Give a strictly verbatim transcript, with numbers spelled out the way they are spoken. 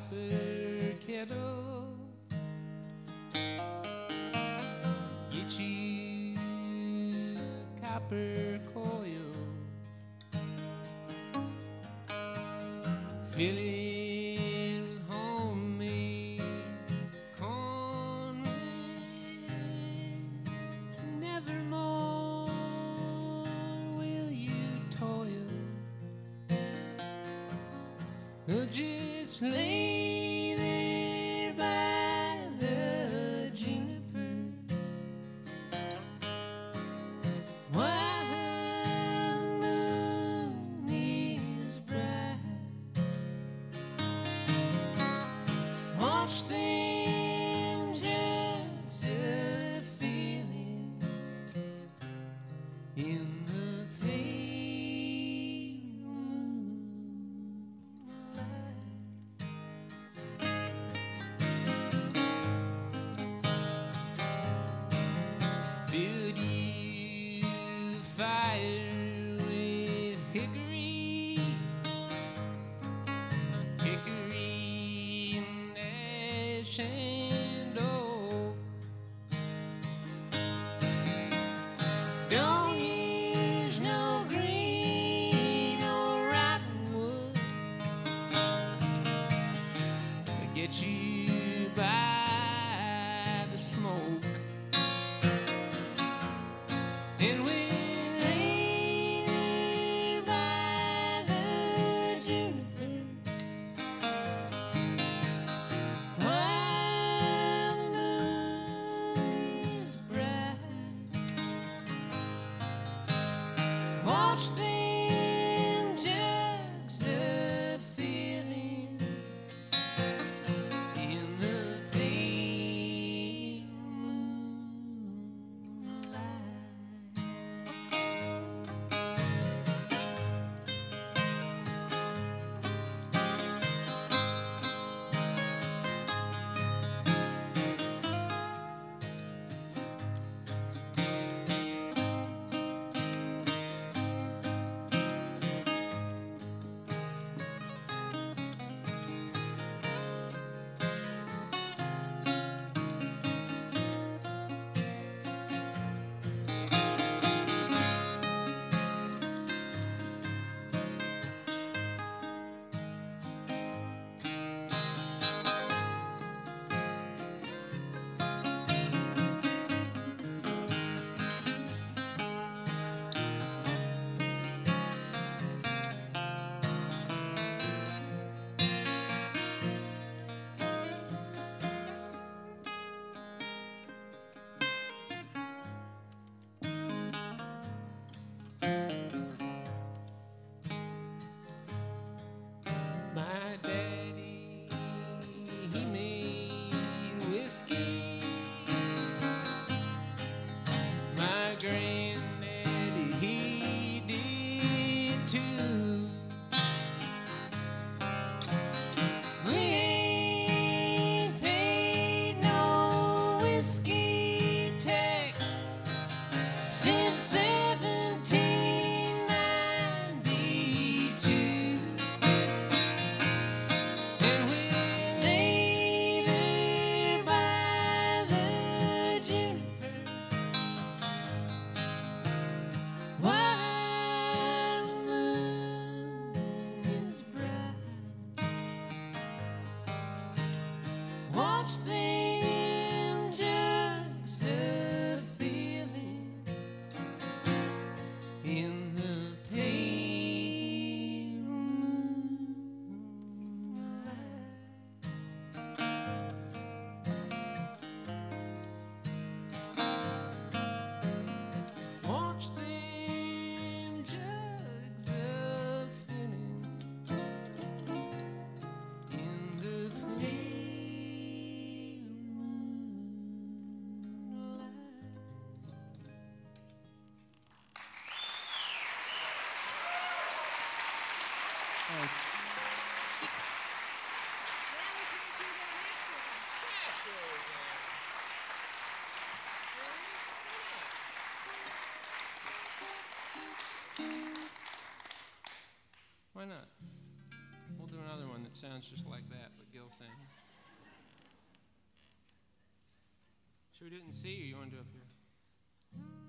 copper kettle. Get you copper coil. Fill it with homemade cornmeal. Nevermore will you toil. Or just lay there by the juniper while the moon is bright. Watch them jugs of feeling in the pale moonlight. Build you fire with hickory, hickory and ash and oak. Don't use no green or rotten wood. Get you by the smoke. And we'll lay there by the juniper while the moon is bright. Watch them jugs of feeling in the pale moonlight. My daddy, he made whiskey. My granddaddy, he did too. We ain't paid no whiskey tax since seventeen ninety-two. And we'll lay there by the juniper while the moon is bright. Watch them jugs of feeling in the pale moonlight. Watch them jugs of feeling in the pale moonlight. Thanks. Why not? We'll do another one that sounds just like that, but Gil sang. Should we do it in C or you want to do it up here?